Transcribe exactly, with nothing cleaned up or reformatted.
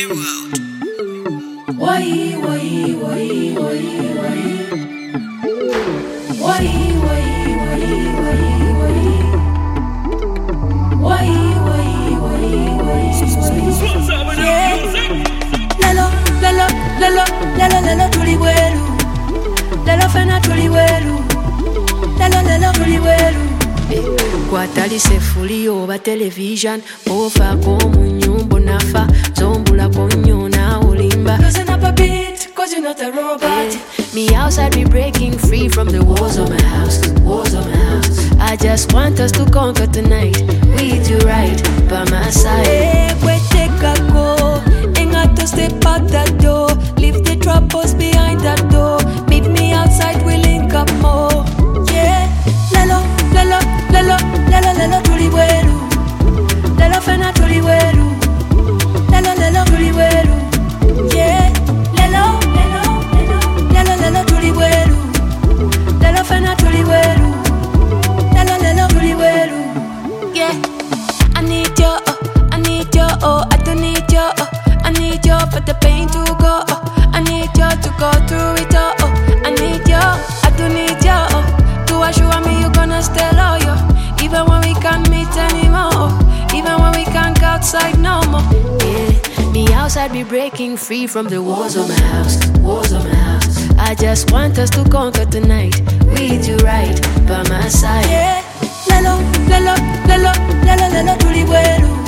world. Why, why, why, why, why? Why, why, why, why, why? Why, why, why, why, why? Yeah. Lelo, lelo, lelo, lelo, lelo, tuliweru. Lelo fena tuliweru. Lelo, lelo, tuliweru. Kwatali sefuli oba television. Ofa komu nyumbo nafa. Zombula konyo na ulimba. Loosen up a bit, cause you're not a robot. Yeah. Me outside be breaking free from the walls of my house. Walls of my house. I just want us to conquer tonight. We do right by my side. Hey, we take a go. Ain't got to step out that door. Leave the troubles behind that door. Meet me outside, we link up more. Yeah. Lelo, lelo, lelo, lelo, lelo, tuliweru. Lelo fena tuliweru. Lelo, lelo, tuliweru. Yeah. Lelo, lelo, lelo, lelo, lelo, tuliweru. Lelo fena tuliweru. Lelo, lelo, tuliweru. Yeah. I need you, oh, I need you, oh, I don't need you, oh, I need you for the pain to go, oh, I need you to go through it, oh, oh, I need you, I don't need you, oh, to assure me you're gonna stay loyal, even when we can't meet anymore, oh, even when we can't go outside no more, yeah, me outside be breaking free from the walls of my house, walls of my house, I just want us to conquer tonight, we do right by my side, yeah. Lelo, lelo, lelo, lelo, lelo, tuliweru.